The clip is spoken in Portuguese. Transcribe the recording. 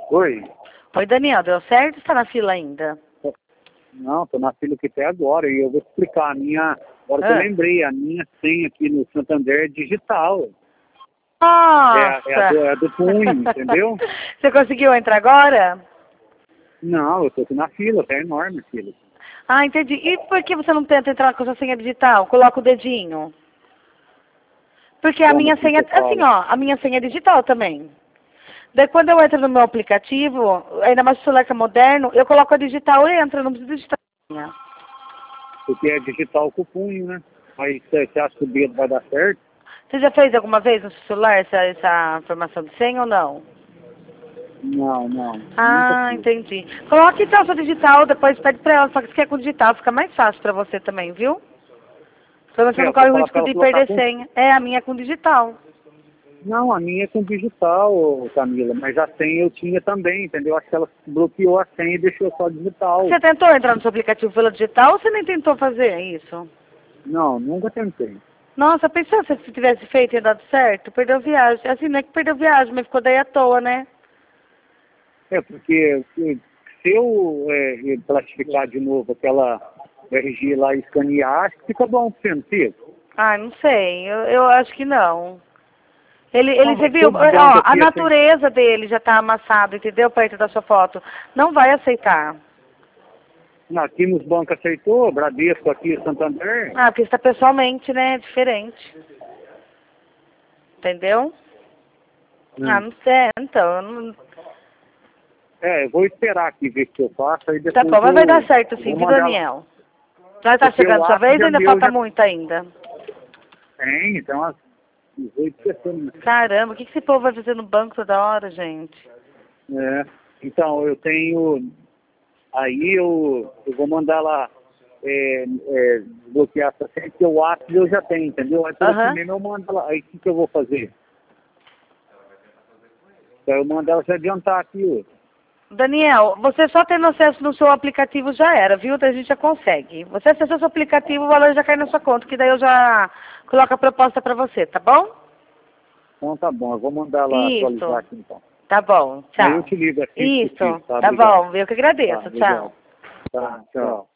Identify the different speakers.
Speaker 1: Oi.
Speaker 2: Oi, Daniel, deu certo ou está na fila ainda?
Speaker 1: Não, tô na fila aqui até agora e eu vou explicar. A minha, agora que eu lembrei, a minha senha aqui no Santander é digital.
Speaker 2: Nossa!
Speaker 1: É do punho, entendeu?
Speaker 2: Você conseguiu entrar agora?
Speaker 1: Não, eu tô aqui na fila, tá enorme a fila.
Speaker 2: Ah, entendi. E por que você não tenta entrar com a sua senha digital? Coloca o dedinho. Porque a
Speaker 1: Como
Speaker 2: minha
Speaker 1: assim
Speaker 2: senha,
Speaker 1: você
Speaker 2: assim,
Speaker 1: fala?
Speaker 2: ó, a minha senha é digital também. Daí quando eu entro no meu aplicativo, ainda mais se o celular que é moderno, eu coloco a digital e entro, eu não preciso digitar a senha.
Speaker 1: Porque é digital com o punho, né? Aí você acha que o dedo vai dar certo?
Speaker 2: Você já fez alguma vez no seu celular essa informação de senha ou não?
Speaker 1: Não, nunca
Speaker 2: Ah,
Speaker 1: fiz.
Speaker 2: entendi. Coloque então sua digital, depois pede pra ela, só que se quer com digital, fica mais fácil pra você também, viu? Pelo menos você
Speaker 1: É,
Speaker 2: não
Speaker 1: eu vou
Speaker 2: corre o
Speaker 1: falar
Speaker 2: risco
Speaker 1: pra ela
Speaker 2: de
Speaker 1: colocar
Speaker 2: perder
Speaker 1: com...
Speaker 2: senha. É, a minha é com digital.
Speaker 1: Não, a minha é com digital, ô, Camila, mas a senha eu tinha também, entendeu? Acho que ela bloqueou a senha e deixou só digital.
Speaker 2: Você tentou entrar no seu aplicativo pelo digital ou você nem tentou fazer isso?
Speaker 1: Não, nunca tentei.
Speaker 2: Nossa, pensou se você tivesse feito e dado certo? Perdeu viagem. Assim, não é que perdeu viagem, mas ficou daí à toa, né?
Speaker 1: É, porque se eu classificar de novo aquela RG lá e escanear, acho que fica bom pra você, não fica?
Speaker 2: Ah, não sei. Eu acho que não.
Speaker 1: Não,
Speaker 2: Você
Speaker 1: mas
Speaker 2: viu?
Speaker 1: todo banco
Speaker 2: Ó, a
Speaker 1: aqui assim.
Speaker 2: natureza dele já tá amassado, entendeu? Perto da sua foto. Não vai aceitar.
Speaker 1: Não, aqui nos bancos aceitou, Bradesco aqui, Santander.
Speaker 2: Ah, porque está pessoalmente, né? É diferente. Entendeu? Ah,
Speaker 1: Hum.
Speaker 2: não sei. Então, eu não...
Speaker 1: É, eu vou esperar aqui ver o que eu faço, aí
Speaker 2: Tá
Speaker 1: depois
Speaker 2: bom, mas vai dar certo
Speaker 1: eu
Speaker 2: sim,
Speaker 1: vou
Speaker 2: viu,
Speaker 1: mandar ela.
Speaker 2: Daniel? Já tá
Speaker 1: Porque o
Speaker 2: chegando sua
Speaker 1: WhatsApp
Speaker 2: vez ou
Speaker 1: já
Speaker 2: ainda
Speaker 1: meu
Speaker 2: falta
Speaker 1: já
Speaker 2: muito ainda?
Speaker 1: tem, então umas 18 pessoas.
Speaker 2: Caramba, o que esse povo vai fazer no banco toda hora, gente?
Speaker 1: É. Então, eu tenho. Aí eu vou mandar lá desbloquear essa senha, porque o WhatsApp eu já tenho, entendeu? Aí por esse
Speaker 2: Aham.
Speaker 1: mesmo eu mando ela. Aí o que eu vou fazer? Então eu mando ela se adiantar aqui hoje.
Speaker 2: Daniel, você só tendo acesso no seu aplicativo já era, viu? A gente já consegue. Você acessou seu aplicativo, o valor já cai na sua conta, que daí eu já coloco a proposta pra você, tá bom?
Speaker 1: Então tá bom, eu vou mandar ela atualizar
Speaker 2: Isso.
Speaker 1: aqui então.
Speaker 2: Tá bom,
Speaker 1: Aí eu
Speaker 2: tchau.
Speaker 1: te ligo assim que possível,
Speaker 2: Isso,
Speaker 1: tá?
Speaker 2: tá
Speaker 1: Obrigado.
Speaker 2: bom, eu que
Speaker 1: Tá,
Speaker 2: agradeço, tchau.
Speaker 1: obrigado. Tá, tchau.